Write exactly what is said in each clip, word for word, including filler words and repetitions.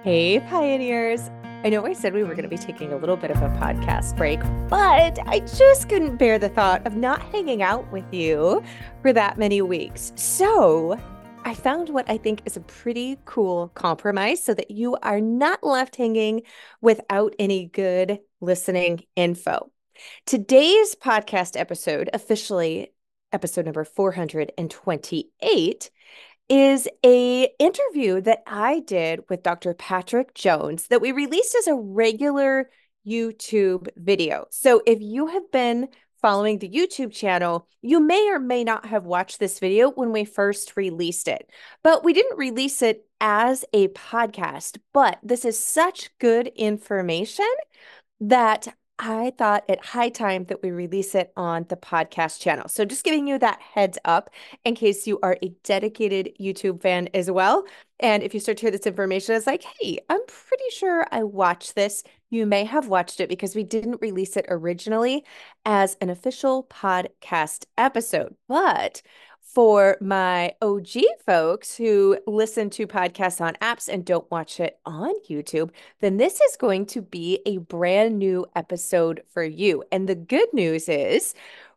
Hey, pioneers. I know I said we were going to be taking a little bit of a podcast break, but I just couldn't bear the thought of not hanging out with you for that many weeks. So I found what I think is a pretty cool compromise so that you are not left hanging without any good listening info. Today's podcast episode, officially episode number four hundred twenty-eight, is a interview that I did with Doctor Patrick Jones that we released as a regular YouTube video. So if you have been following the YouTube channel, you may or may not have watched this video when we first released it, but we didn't release it as a podcast. But this is such good information that I thought it high time that we release it on the podcast channel. So just giving you that heads up in case you are a dedicated YouTube fan as well. And if you start to hear this information, it's like, hey, I'm pretty sure I watched this. You may have watched it because we didn't release it originally as an official podcast episode. But for my O G folks who listen to podcasts on apps and don't watch it on YouTube, then this is going to be a brand new episode for you. And the good news is,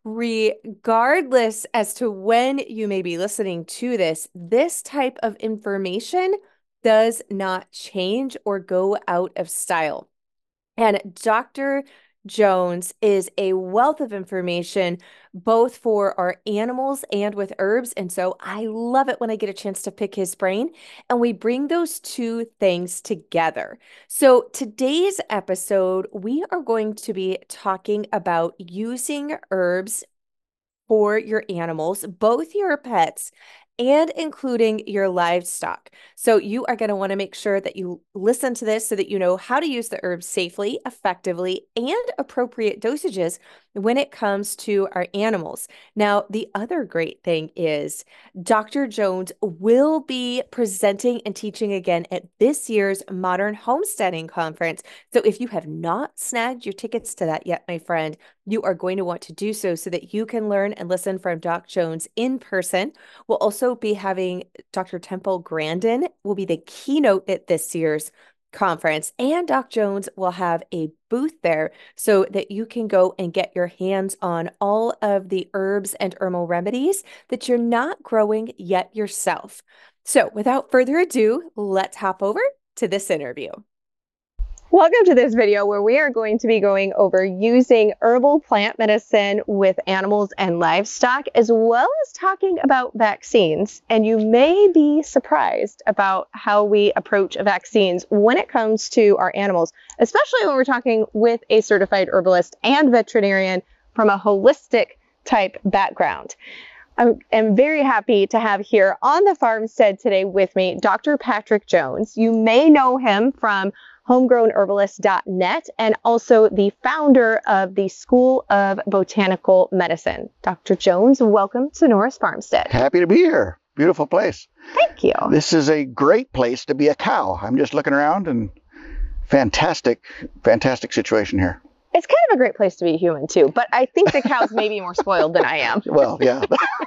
regardless as to when you may be listening to this, this type of information does not change or go out of style. And Doctor Jones is a wealth of information, both for our animals and with herbs. And so I love it when I get a chance to pick his brain and we bring those two things together. So today's episode, we are going to be talking about using herbs for your animals, both your pets and including your livestock. So you are going to want to make sure that you listen to this so that you know how to use the herbs safely, effectively, and appropriate dosages when it comes to our animals. Now, the other great thing is Doctor Jones will be presenting and teaching again at this year's Modern Homesteading Conference. So if you have not snagged your tickets to that yet, my friend, you are going to want to do so so that you can learn and listen from Doc Jones in person. We'll also be having Doctor Temple Grandin will be the keynote at this year's conference, and Doc Jones will have a booth there so that you can go and get your hands on all of the herbs and herbal remedies that you're not growing yet yourself. So without further ado, let's hop over to this interview. Welcome to this video where we are going to be going over using herbal plant medicine with animals and livestock, as well as talking about vaccines. And you may be surprised about how we approach vaccines when it comes to our animals, especially when we're talking with a certified herbalist and veterinarian from a holistic type background. I am very happy to have here on the farmstead today with me, Doctor Patrick Jones. You may know him from homegrown herbalist dot net and also the founder of the School of Botanical Medicine. Doctor Jones, welcome to Norris Farmstead. Happy to be here. Beautiful place. Thank you. This is a great place to be a cow. I'm just looking around and fantastic, fantastic situation here. It's kind of a great place to be a human too, but I think the cows may be more spoiled than I am. Well, yeah.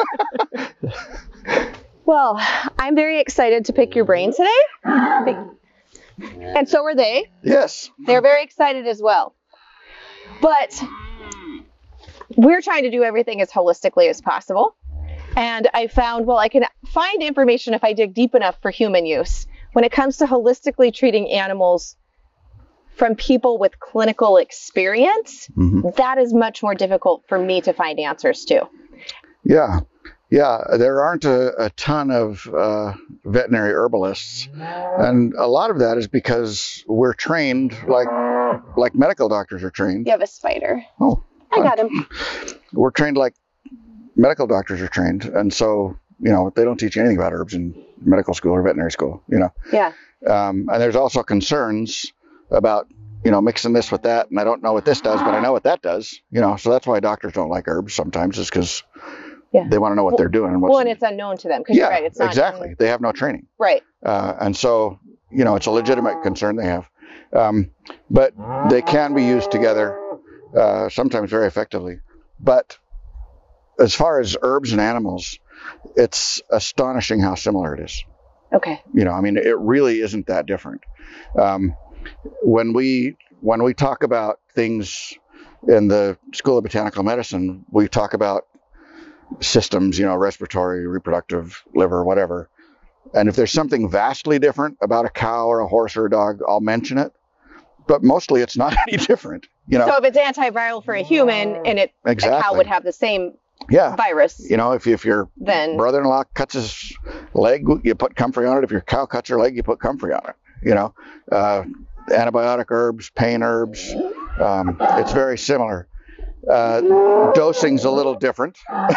Well, I'm very excited to pick your brain today. And so are they. Yes. They're very excited as well. But we're trying to do everything as holistically as possible. And I found, well, I can find information if I dig deep enough for human use. When it comes to holistically treating animals from people with clinical experience, mm-hmm. that is much more difficult for me to find answers to. Yeah. Yeah, there aren't a, a ton of uh, veterinary herbalists, and a lot of that is because we're trained like like medical doctors are trained. You have a spider. Oh, I got him. We're trained like medical doctors are trained, and so you know they don't teach you anything about herbs in medical school or veterinary school. You know. Yeah. Um, and there's also concerns about you know mixing this with that, and I don't know what this does, but I know what that does. You know, so that's why doctors don't like herbs sometimes, is because yeah. they want to know what well, they're doing. And what's well, and it's unknown to them. Because yeah, you're right, it's not exactly. known. They have no training. Right. Uh, and so, you know, it's a legitimate concern they have. Um, but they can be used together, uh, sometimes very effectively. But as far as herbs and animals, it's astonishing how similar it is. Okay. You know, I mean, it really isn't that different. Um, when we when we talk about things in the School of Botanical Medicine, we talk about systems, you know, respiratory, reproductive, liver, whatever. And if there's something vastly different about a cow or a horse or a dog, I'll mention it. But mostly it's not any different, you know. So if it's antiviral for a human and it Exactly. a cow would have the same yeah. virus. You know, if, if your then brother-in-law cuts his leg, you put comfrey on it. If your cow cuts her leg, you put comfrey on it. You know, uh, antibiotic herbs, pain herbs, um, it's very similar. Uh, dosing's a little different, as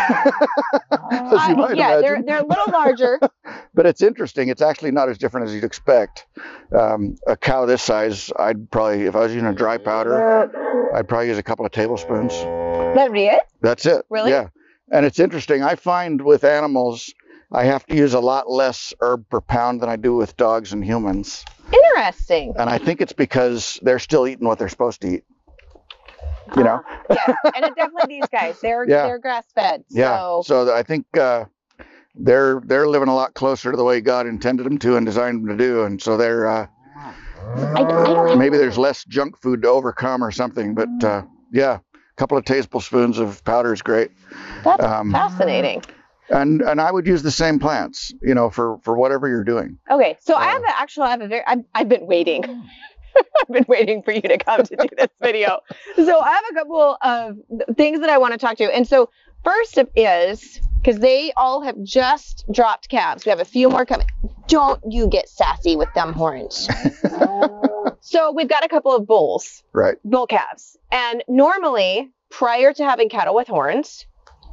you might uh, yeah, imagine. they're they're a little larger. But it's interesting. It's actually not as different as you'd expect. Um, a cow this size, I'd probably, if I was using a dry powder, I'd probably use a couple of tablespoons. That'd be it? That's it. Really? Yeah. And it's interesting. I find with animals, I have to use a lot less herb per pound than I do with dogs and humans. Interesting. And I think it's because they're still eating what they're supposed to eat. You know? Uh, yeah, and it definitely these guys. They're Yeah. they're grass fed. So. Yeah. So I think uh, they're they're living a lot closer to the way God intended them to and designed them to do, and so they're uh, I, I don't have maybe there's less junk food to overcome or something. But uh, yeah, a couple of tablespoons of powder is great. That's Um, fascinating. And and I would use the same plants, you know, for for whatever you're doing. Okay, so I Uh, have a, actually I have a very I've, I've been waiting. I've been waiting for you to come to do this video. So I have a couple of things that I want to talk to. And so first is, because they all have just dropped calves. We have a few more coming. Don't you get sassy with them horns. So we've got a couple of bulls, Right. bull calves. And normally, prior to having cattle with horns,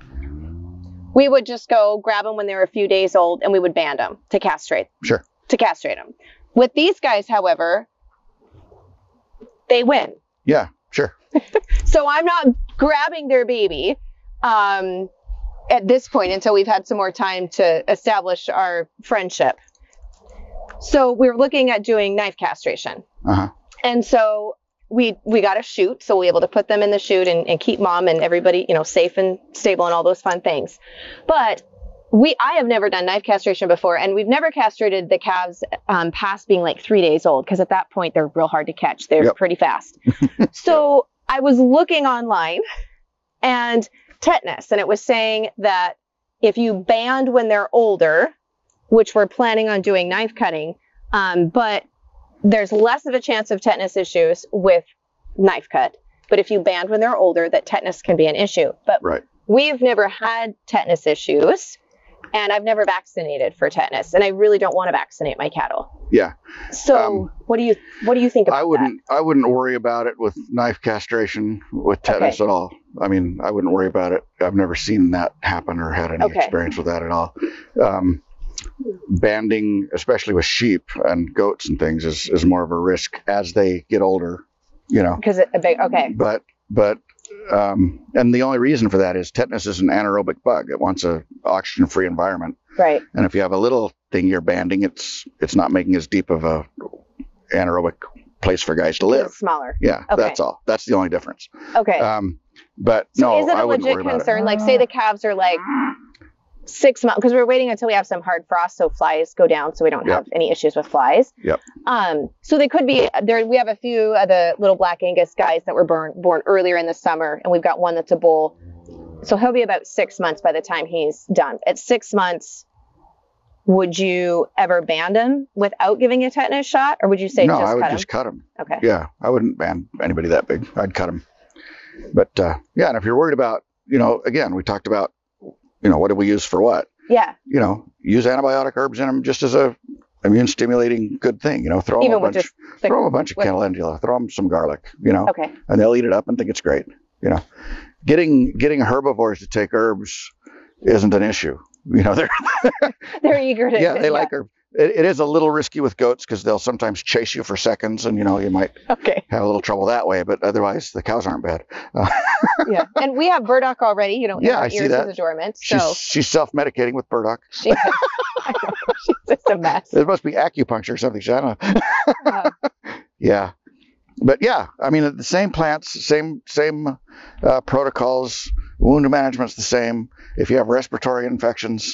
we would just go grab them when they were a few days old and we would band them to castrate. Sure. To castrate them. With these guys, however, they win. Yeah. Sure. So I'm not grabbing their baby um, at this point until we've had some more time to establish our friendship. So we're looking at doing knife castration. Uh-huh. And so we we got a chute, so we're able to put them in the chute and, and keep mom and everybody, you know, safe and stable and all those fun things. But we I have never done knife castration before, and we've never castrated the calves um, past being like three days old, because at that point they're real hard to catch. They're Yep. pretty fast. So I was looking online and tetanus, and it was saying that if you band when they're older, which we're planning on doing knife cutting, um, but there's less of a chance of tetanus issues with knife cut. But if you band when they're older, that tetanus can be an issue. But Right. we've never had tetanus issues, and I've never vaccinated for tetanus, and I really don't want to vaccinate my cattle. Yeah. So Um, what do you what do you think about I wouldn't I wouldn't worry about it with knife castration with tetanus Okay. at all. I mean, I wouldn't worry about it. I've never seen that happen or had any Okay. experience with that at all. Um, banding, especially with sheep and goats and things, is, is more of a risk as they get older, you know. that? Because a big okay. But but um, and the only reason for that is tetanus is an anaerobic bug. It wants a oxygen-free environment. Right. And if you have a little thing you're banding, it's it's not making as deep of a anaerobic place for guys to live. It's smaller. Yeah, Okay. that's all. That's the only difference. Okay. Um, but So no, is it I a wouldn't legit worry about concern? Like, say the calves are like six months, because we're waiting until we have some hard frost so flies go down, so we don't Yep. have any issues with flies. Yep. Um. So they could be there. We have a few of the little Black Angus guys that were born born earlier in the summer, and we've got one that's a bull. So he'll be about six months by the time he's done. At six months, would you ever band him without giving a tetanus shot, or would you say it. No, just I would cut just him? cut them. Okay. Yeah, I wouldn't ban anybody that big. I'd cut them. But uh, yeah, and if you're worried about, you know, again, we talked about, you know, what do we use for what? Yeah. You know, use antibiotic herbs in them just as a immune stimulating good thing. You know, throw them Even a with bunch, just the, throw 'em a bunch of with- calendula, throw them some garlic. You know, Okay. and they'll eat it up and think it's great. You know, getting getting herbivores to take herbs isn't an issue. You know, they're They're eager to. yeah, they like herbs. It, it is a little risky with goats because they'll sometimes chase you for seconds, and you know you might Okay. have a little trouble that way. But otherwise, the cows aren't bad. Uh, Yeah. And we have burdock already. You don't. Yeah, her I see ears that. is adornment. she's So she's self-medicating with burdock. she. I know, she's just a mess. There must be acupuncture or something. I don't know. Uh, Yeah, but yeah, I mean the same plants, same same uh, protocols. Wound management's the same. If you have respiratory infections,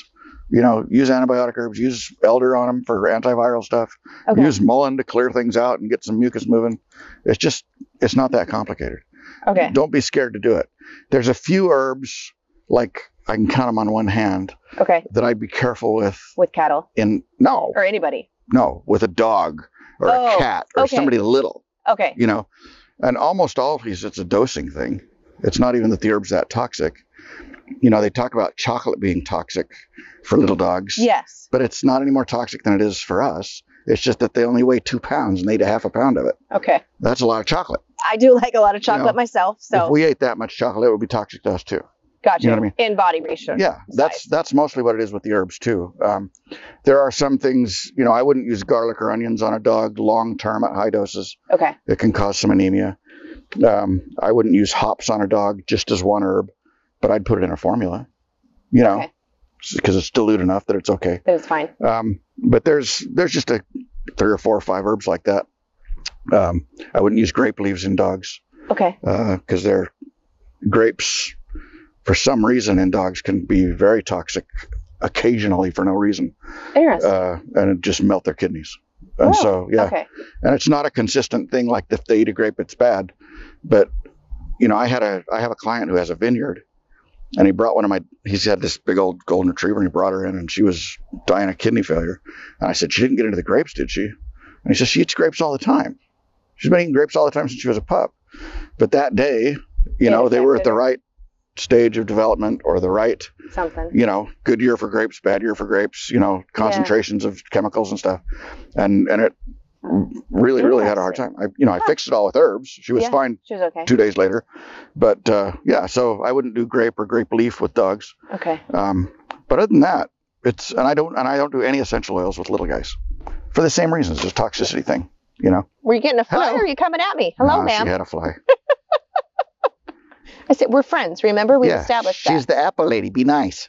You know, use antibiotic herbs, use elder on them for antiviral stuff, Okay. use mullein to clear things out and get some mucus moving. It's just, it's not that complicated. Okay. Don't be scared to do it. There's a few herbs, like I can count them on one hand, Okay. that I'd be careful with With cattle in, no, or anybody. no, with a dog or Oh, a cat or okay. somebody little, Okay. you know. And almost always it's a dosing thing. It's not even that the herb's that toxic. You know, they talk about chocolate being toxic for little dogs. Yes. But it's not any more toxic than it is for us. It's just that they only weigh two pounds and they eat a half a pound of it. Okay. That's a lot of chocolate. I do like a lot of chocolate You know, myself, so If we ate that much chocolate, it would be toxic to us too. gotcha. you know what I mean? In body ratio. Yeah, that's size. that's mostly what it is with the herbs too. Um, there are some things, you know, I wouldn't use garlic or onions on a dog long term at high doses. Okay. It can cause some anemia. Um, I wouldn't use hops on a dog just as one herb, but I'd put it in a formula, you know, Okay. because it's dilute enough that it's okay. That is fine. Um, but there's there's just a three or four or five herbs like that. Um, I wouldn't use grape leaves in dogs Okay. because they're grapes for some reason in dogs can be very toxic occasionally for no reason, Interesting. uh, and it just melt their kidneys. And Oh, so, yeah, Okay. and it's not a consistent thing. Like if they eat a grape, it's bad. But you know, I had a I have a client who has a vineyard, and he brought one of my. He's had this big old golden retriever, and he brought her in, and she was dying of kidney failure. And I said, she didn't get into the grapes, did she? And he says she eats grapes all the time. She's been eating grapes all the time since she was a pup. But that day, you It know, they were at affected the her. right stage of development or the right, Something. you know, good year for grapes, bad year for grapes, you know, concentrations of chemicals and stuff. And and it really, really had a hard time. I, you know, I fixed it all with herbs. She was Yeah. fine She was okay. two days later. But uh, yeah, so I wouldn't do grape or grape leaf with dogs. Okay. Um, but other than that, it's, and I don't, and I don't do any essential oils with little guys for the same reasons, this toxicity thing, you know. Were you getting a fly Hello. or are you coming at me? Hello, Nah, ma'am. She had a fly. I said, we're friends. Remember? We yeah, established she's that. the apple lady. Be nice.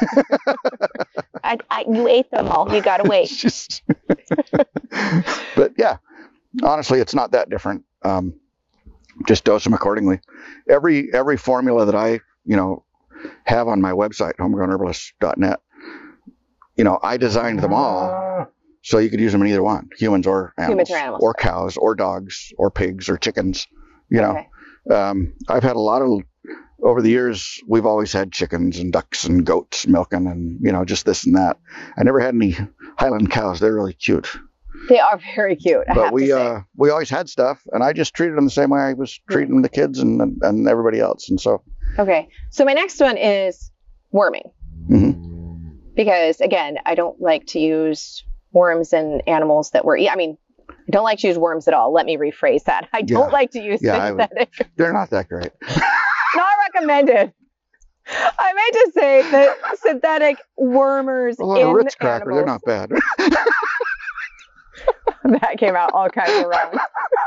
I, I, you ate them all. You got to wait. Just- but yeah, honestly, it's not that different. Um, just dose them accordingly. Every every formula that I you know have on my website, homegrown herbalist dot net, you know, I designed them all so you could use them in either one, humans or animals, Humans or animals. or cows, or dogs, or pigs, or chickens. You know, Okay. um, I've had a lot of over the years. We've always had chickens and ducks and goats milking, and you know, just this and that. I never had any Highland cows. They're really cute. They are very cute. I But have we to say. uh we always had stuff, and I just treated them the same way I was treating the kids and and everybody else. And so, Okay. So my next one is worming. mhm. Because again, I don't like to use worms in animals that were, I mean, I don't like to use worms at all. Let me rephrase that. I don't Yeah. like to use Yeah, I would- synthetic. They're not that great. Not recommended. I meant to say that synthetic wormers Well, in a Ritz cracker, they're animals. not bad. That came out all kinds of wrong.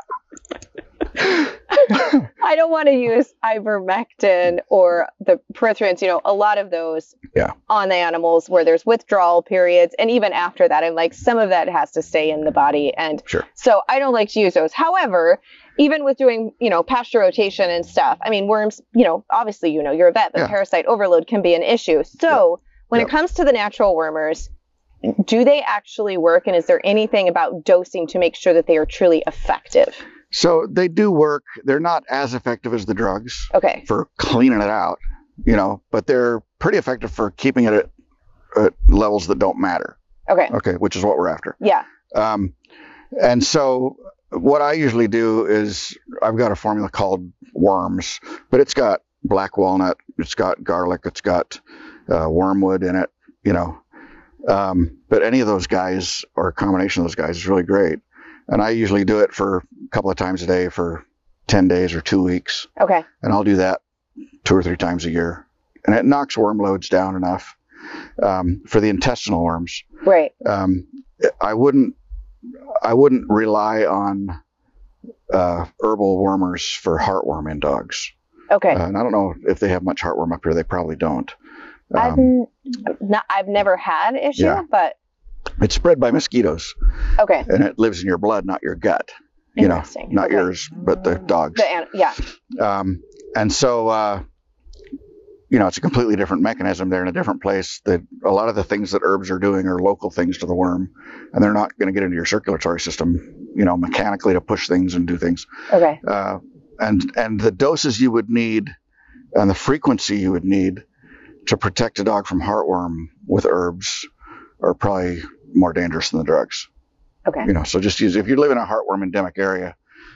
I don't want to use ivermectin or the perithrins, you know, a lot of those Yeah. on the animals where there's withdrawal periods. And even after that, I'm like, some of that has to stay in the body. And Sure. so I don't like to use those. However, even with doing, you know, pasture rotation and stuff, I mean, worms, you know, obviously, you know, you're a vet, but Yeah. parasite overload can be an issue. So when Yeah. it comes to the natural wormers, do they actually work? And is there anything about dosing to make sure that they are truly effective? So they do work. They're not as effective as the drugs Okay. for cleaning it out, you know, but they're pretty effective for keeping it at, at levels that don't matter. Okay. Okay, which is what we're after. Yeah. Um, and so what I usually do is I've got a formula called Worms, but it's got black walnut, it's got garlic, it's got uh, wormwood in it, you know. Um, but any of those guys or a combination of those guys is really great. And I usually do it for a couple of times a day for ten days or two weeks. Okay. And I'll do that two or three times a year. And it knocks worm loads down enough um, for the intestinal worms. Right. Um, I wouldn't I wouldn't rely on uh, herbal wormers for heartworm in dogs. Okay. Uh, and I don't know if they have much heartworm up here. They probably don't. I've Um, n- not. I've never had issue, Yeah. but it's spread by mosquitoes, okay. and it lives in your blood, not your gut. You know, Interesting. not Okay. yours, but the dogs. The an- yeah. Um, and so, uh, you know, it's a completely different mechanism. They're in a different place. That a lot of the things that herbs are doing are local things to the worm, and they're not going to get into your circulatory system, you know, mechanically to push things and do things. Okay. Uh, and and the doses you would need and the frequency you would need to protect a dog from heartworm with herbs are probably more dangerous than the drugs. Okay. You know, so just use, if you live in a heartworm endemic area,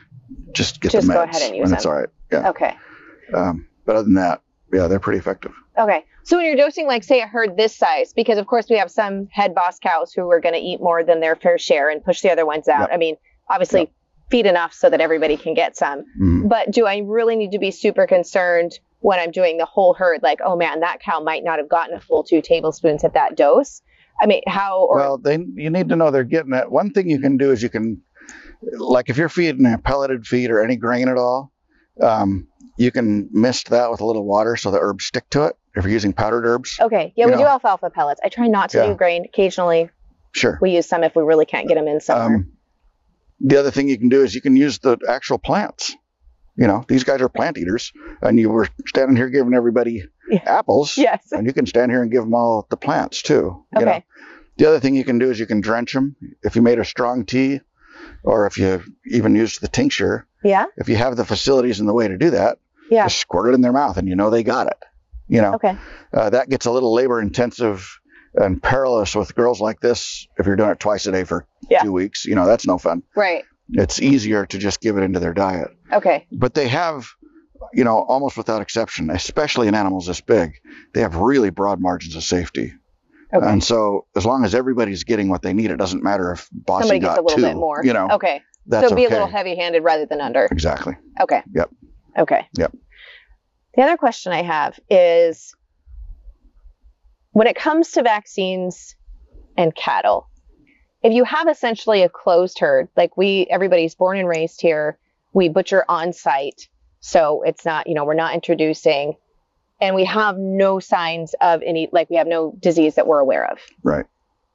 just get Just the meds go ahead and use and them. it's all right. Yeah. Okay. Um, but other than that, yeah, they're pretty effective. Okay. So when you're dosing, like, say, a herd this size, because of course we have some head boss cows who are going to eat more than their fair share and push the other ones out. Yep. I mean, obviously Yep. feed enough so that everybody can get some. Mhm. But do I really need to be super concerned when I'm doing the whole herd? Like, oh man, that cow might not have gotten a full two tablespoons at that dose. I mean, how? Or, Well, they you need to know they're getting it. One thing you can do is you can, like, if you're feeding a pelleted feed or any grain at all, um, you can mist that with a little water so the herbs stick to it. If you're using powdered herbs, okay. Yeah, you we do know. alfalfa pellets. I try not to Yeah. do grain. Occasionally sure. we use some if we really can't get them in somewhere. Um, the other thing you can do is you can use the actual plants. You know, these guys are plant eaters, and you were standing here giving everybody Yeah. apples, Yes. and you can stand here and give them all the plants too. You Okay. know? The other thing you can do is you can drench them. If you made a strong tea, or if you even used the tincture, Yeah. if you have the facilities and the way to do that, Yeah. just squirt it in their mouth, and you know they got it. You know, Okay. uh, that gets a little labor intensive and perilous with girls like this. If you're doing it twice a day for Yeah. two weeks, you know, that's no fun. Right. It's easier to just give it into their diet. Okay. But they have, you know, almost without exception, especially in animals this big, they have really broad margins of safety. Okay. And so as long as everybody's getting what they need, it doesn't matter if Bossy Somebody got gets a little two, bit more. you know, Okay. that's So be okay. a little heavy-handed rather than under. Exactly. Okay. Yep. Okay. Yep. The other question I have is, when it comes to vaccines and cattle, if you have essentially a closed herd, like we, everybody's born and raised here, we butcher on site. So it's not, you know, we're not introducing, and we have no signs of any, like we have no disease that we're aware of. Right.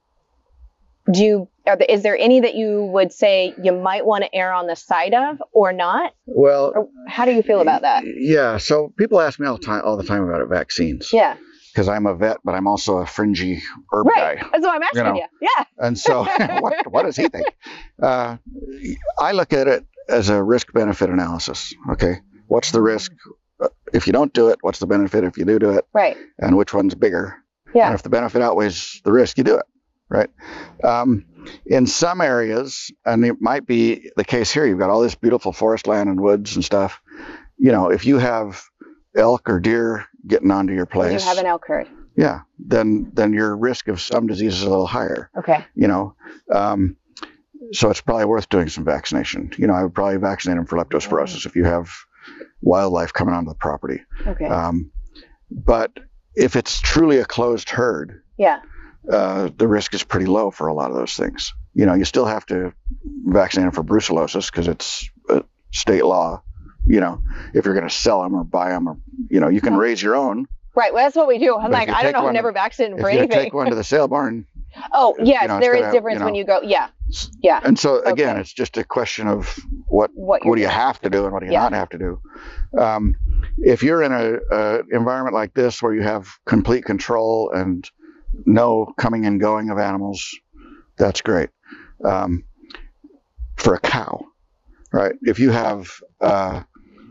Do you, are the, is there any that you would say you might want to err on the side of or not? Well, Or how do you feel about that? yeah. So people ask me all the time, all the time about vaccines. Yeah. Because I'm a vet, but I'm also a fringy herb Right. guy. That's what I'm asking know. you. Yeah. And so what, what does he think? Uh, I look at it as a risk-benefit analysis. Okay. What's the risk uh, if you don't do it? What's the benefit if you do do it? Right. And which one's bigger? Yeah. And if the benefit outweighs the risk, you do it. Right. Um, in some areas, and it might be the case here, you've got all this beautiful forest land and woods and stuff. You know, if you have elk or deer getting onto your Would place, you have an elk herd? yeah, then then your risk of some disease is a little higher. Okay. You know, um, so it's probably worth doing some vaccination. You know, I would probably vaccinate them for leptospirosis if you have wildlife coming onto the property. Okay. Um, but if it's truly a closed herd, yeah. uh, the risk is pretty low for a lot of those things. You know, you still have to vaccinate them for brucellosis because it's a state law. You know, if you're going to sell them or buy them, or, you know, you can raise your own. Right. Well, that's what we do. I'm But if like, you I don't take know. I've one- never vaccinated If for you anything. take one to the sale barn, Oh, yes. you know, it's there is gonna, difference you know- when you go. Yeah. Yeah. and so again, Okay. it's just a question of what What what, you're do you doing. have to do and what do you Yeah. not have to do. Um, if you're in a, a environment like this where you have complete control and no coming and going of animals, that's great. Um, for a cow, right? If you have uh,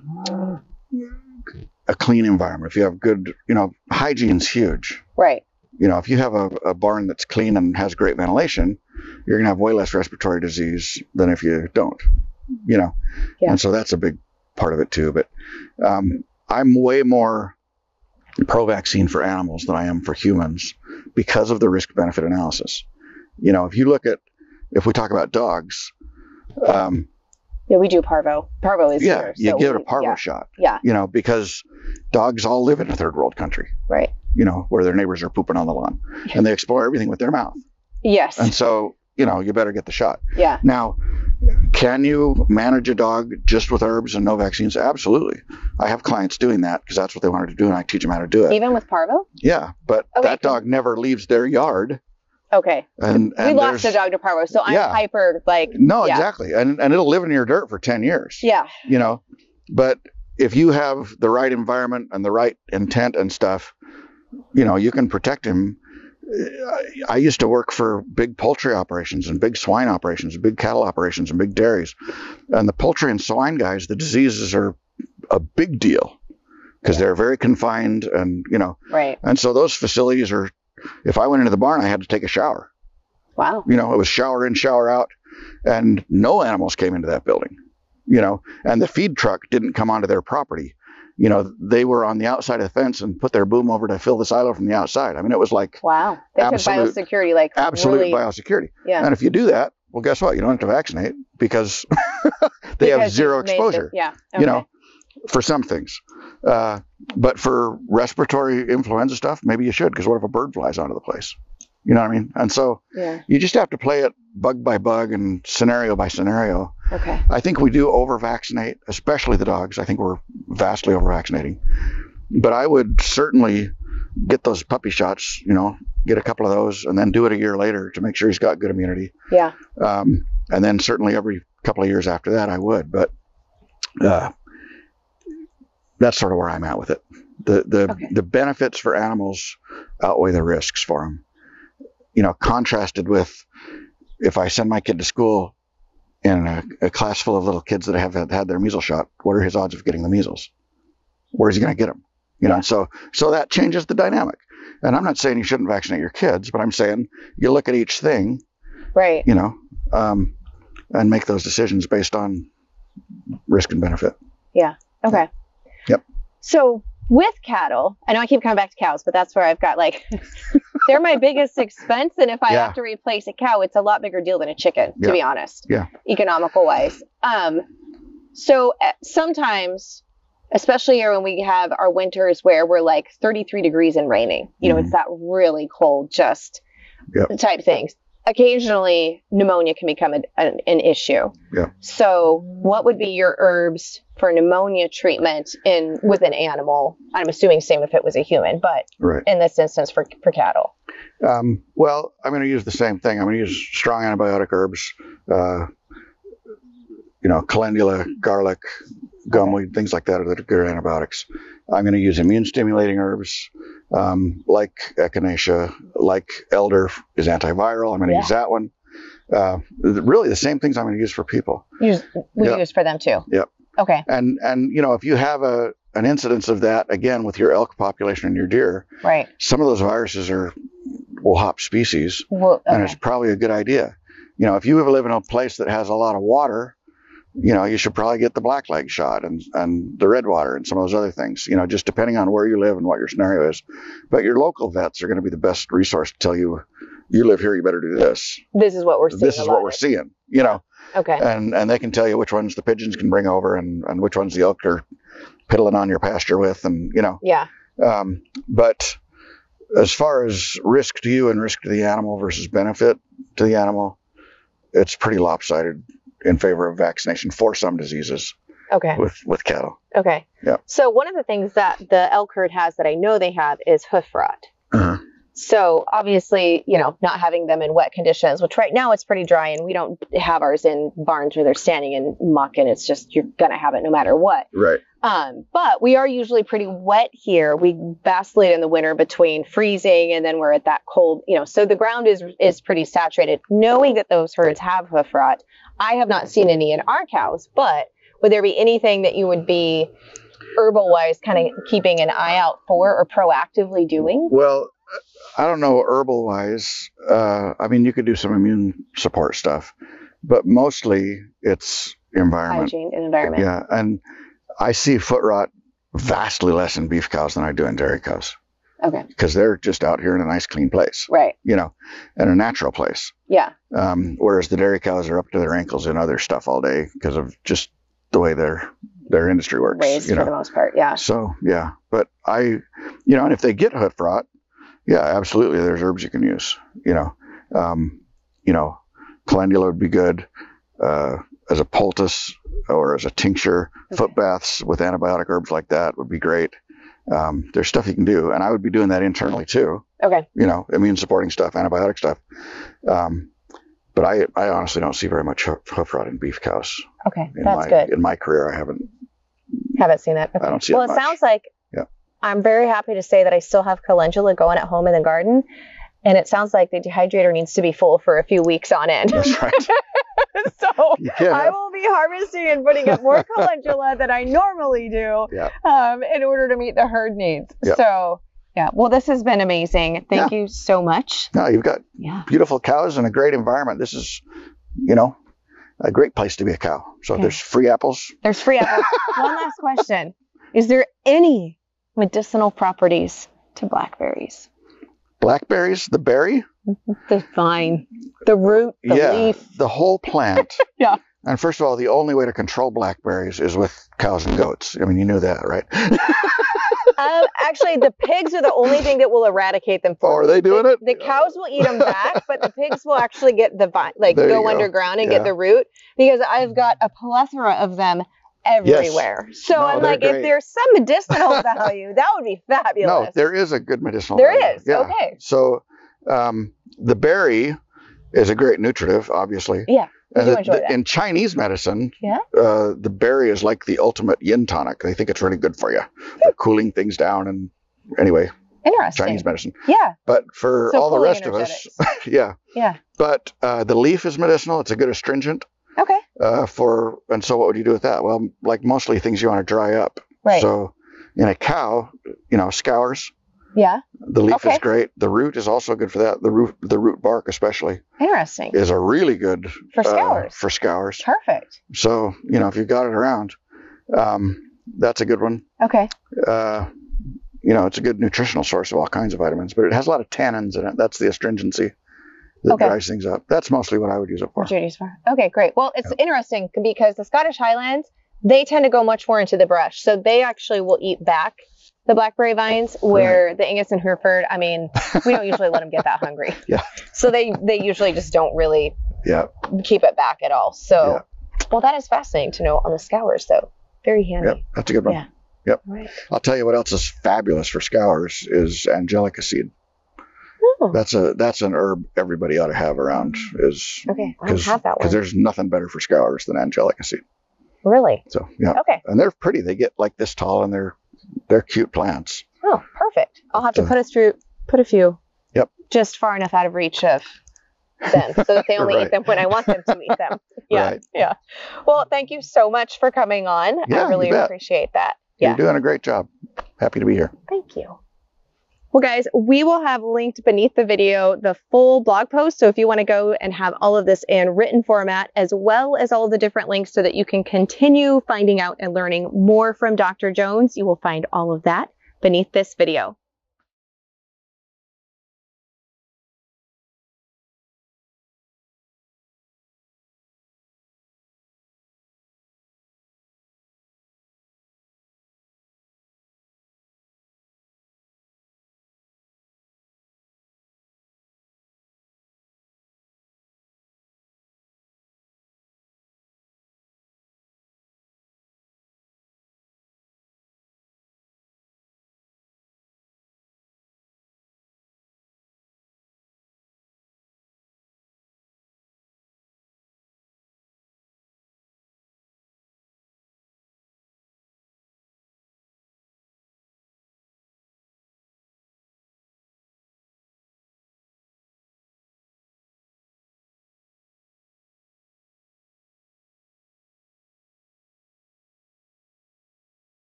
a clean environment, if you have good, you know, hygiene's huge. Right. You know, if you have a, a barn that's clean and has great ventilation, you're going to have way less respiratory disease than if you don't, you know. Yeah. And so that's a big part of it too. But um, I'm way more pro-vaccine for animals than I am for humans because of the risk-benefit analysis. You know, if you look at, if we talk about dogs, um, Yeah, we do parvo. Parvo is yeah, here, you so give it a we- parvo yeah. shot, Yeah. you know, because dogs all live in a third world country, Right. you know, where their neighbors are pooping on the lawn and they explore everything with their mouth. Yes. And so, you know, you better get the shot. Yeah. Now, can you manage a dog just with herbs and no vaccines? Absolutely. I have clients doing that because that's what they wanted to do, and I teach them how to do it. Even with parvo? Yeah, but Okay. that dog never leaves their yard. Okay. And, we and lost a there's- dog to parvo, so I'm Yeah. hyper like. No, yeah. exactly. And and it'll live in your dirt for ten years. Yeah. You know, but if you have the right environment and the right intent and stuff, you know, you can protect him. I used to work for big poultry operations and big swine operations, and big cattle operations and big dairies. And the poultry and swine guys, the diseases are a big deal because they're very confined and, you know, Right. and so those facilities are, if I went into the barn, I had to take a shower. Wow. You know, it was shower in, shower out, and no animals came into that building, you know, and the feed truck didn't come onto their property. You know, they were on the outside of the fence and put their boom over to fill the silo from the outside. I mean, it was like Wow. They took absolute- biosecurity, like absolute really, biosecurity. yeah. And if you do that, well, guess what? You don't have to vaccinate because they have Because zero you've made exposure, the- yeah. you Okay. know, for some things. Uh, but for respiratory influenza stuff, maybe you should, because what if a bird flies onto the place? You know what I mean? And so Yeah. you just have to play it bug by bug and scenario by scenario. Okay. I think we do over vaccinate, especially the dogs. I think we're vastly over vaccinating. But I would certainly get those puppy shots, you know, get a couple of those and then do it a year later to make sure he's got good immunity. Yeah. Um, and then certainly every couple of years after that, I would. But uh, that's sort of where I'm at with it. The the Okay. the benefits for animals outweigh the risks for them. You know, contrasted with if I send my kid to school in a, a class full of little kids that have had, had their measles shot, what are his odds of getting the measles? Where is he going to get them? You know, and so so that changes the dynamic. And I'm not saying you shouldn't vaccinate your kids, but I'm saying you look at each thing, Right. you know, um, and make those decisions based on risk and benefit. Okay. Yep. So with cattle, I know I keep coming back to cows, but that's where I've got like, they're my biggest expense. And if I Yeah. have to replace a cow, it's a lot bigger deal than a chicken, to Yeah. be honest. Yeah. Economical wise. Um, so uh, sometimes, especially here when we have our winters where we're like thirty-three degrees and raining, you know, Mhm. it's that really cold, just Yep. type things. Occasionally, pneumonia can become an, an, an issue. Yeah. So, what would be your herbs for pneumonia treatment in with an animal? I'm assuming same if it was a human, but Right. in this instance for for cattle. Um, well, I'm going to use the same thing. I'm going to use strong antibiotic herbs, uh, you know, calendula, garlic, gumweed, things like that are the good antibiotics. I'm going to use immune stimulating herbs, um, like echinacea, like elder is antiviral. I'm going to Yeah. use that one. Uh, really the same things I'm going to use for people. Use we Yep. use for them too. Yep. Okay. And, and, you know, if you have a, an incidence of that, again, with your elk population and your deer, Right. some of those viruses are, will hop species. Well, And okay. it's probably a good idea. You know, if you live in a place that has a lot of water, you know, you should probably get the black leg shot and, and the red water and some of those other things, you know, just depending on where you live and what your scenario is. But your local vets are going to be the best resource to tell you, you live here, you better do this. This is what we're seeing. This a is lot what we're of. seeing, you know, Okay. and, and they can tell you which ones the pigeons can bring over and, and which ones the elk are piddling on your pasture with. And, you know, Yeah. um, but as far as risk to you and risk to the animal versus benefit to the animal, it's pretty lopsided in favor of vaccination for some diseases Okay. with, with cattle. Okay. Yeah. So one of the things that the elk herd has that I know they have is hoof rot. Uh-huh. So obviously, you know, not having them in wet conditions, which right now it's pretty dry, and we don't have ours in barns where they're standing in muck, and it's just you're gonna have it no matter what. Right. Um, but we are usually pretty wet here. We vacillate in the winter between freezing and then we're at that cold, you know. So the ground is is pretty saturated. Knowing that those herds have hoof rot, I have not seen any in our cows. But would there be anything that you would be herbal wise kind of keeping an eye out for or proactively doing? Well, I don't know herbal wise. Uh, I mean, you could do some immune support stuff, but mostly it's environment. Hygiene and environment. Yeah. And I see foot rot vastly less in beef cows than I do in dairy cows Okay. because they're just out here in a nice clean place, Right. you know, in a natural place. Yeah. Um, whereas the dairy cows are up to their ankles in other stuff all day because of just the way their their industry works. Raised you for know? the most part. Yeah. So yeah, but I, you know, and if they get hoof rot, yeah, absolutely, there's herbs you can use. You know, um, you know, calendula would be good uh, as a poultice or as a tincture. Okay. Foot baths with antibiotic herbs like that would be great. Um, there's stuff you can do, and I would be doing that internally too. Okay. You know, immune supporting stuff, antibiotic stuff. Um, but I, I honestly don't see very much hoof hoof rot in beef cows. Okay. In That's my, good. In my career, I haven't Haven't seen that. Okay. I don't see well, it it much. sounds like Yeah. I'm very happy to say that I still have calendula going at home in the garden. And it sounds like the dehydrator needs to be full for a few weeks on end. That's right. So You can't I have- will be harvesting and putting up more calendula than I normally do Yeah. um, in order to meet the herd needs. Yeah. So, yeah. Well, this has been amazing. Thank you so much. No, you've got Yeah. beautiful cows and a great environment. This is, you know, a great place to be a cow. So Okay. there's free apples. There's free apples. One last question. Is there any medicinal properties to blackberries? Blackberries, the berry, The vine, the root, the yeah, leaf. the whole plant. Yeah. And first of all, the only way to control blackberries is with cows and goats. I mean, you knew that, right? Um, actually, the pigs are the only thing that will eradicate them for Oh, are me. they doing the, it? The cows will eat them back, but the pigs will actually get the vine, like There you go, go. underground and Yeah. get the root, because I've got a plethora of them everywhere. So No, I'm they're like, great. if there's some medicinal value, that would be No, fabulous. there is a good medicinal There value. is, Yeah. okay. So um, the berry is a great nutritive, obviously. Yeah, we And do the- enjoy the- that. in Chinese medicine, Yeah. uh, the berry is like the ultimate yin tonic. They think it's really good for you, for cooling things down. And anyway, Interesting. Chinese medicine. Yeah. But for So all the cooling rest of us, yeah. Yeah. But uh, the leaf is medicinal. It's a good astringent. Okay. Uh, for and so what would you do with that? Well, like mostly things you want to dry up. Right. So in a cow, you know, scours. Yeah. The leaf Okay. is great. The root is also good for that. The root, the root bark especially, Interesting. is a really good For uh, scours. for scours. Perfect. So you know, if you've got it around, um, that's a good one. Okay. Uh, you know, it's a good nutritional source of all kinds of vitamins, but it has a lot of tannins in it. That's the astringency that Okay. dries things up. That's mostly what I would use it for. Judy's farm. Okay, great. Well, it's interesting because the Scottish Highlands, they tend to go much more into the brush. So they actually will eat back the blackberry vines, where the Angus and Hereford, I mean, we don't usually let them get that hungry. Yeah. So they, they usually just don't really Yeah. keep it back at all. So, well, that is fascinating to know on the scours, though. Very handy. Yep. That's a good one. Yeah. Yep. Right. I'll tell you what else is fabulous for scours is angelica seed. Oh, That's a that's an herb everybody ought to have around. Is okay. I don't have that because one. there's nothing better for scours than angelica seed. Really? So yeah, Okay. and they're pretty. They get like this tall, and they're they're cute plants. Oh, perfect. I'll have to Uh, put us through, put a few. Yep. Just far enough out of reach of them so that they only Right. eat them when I want them to eat them. Yeah. Right. Yeah. Well, thank you so much for coming on. Yeah, I you really bet. appreciate that. Yeah. You're doing a great job. Happy to be here. Thank you. Well, guys, we will have linked beneath the video the full blog post. So if you want to go and have all of this in written format, as well as all of the different links so that you can continue finding out and learning more from Doctor Jones, you will find all of that beneath this video.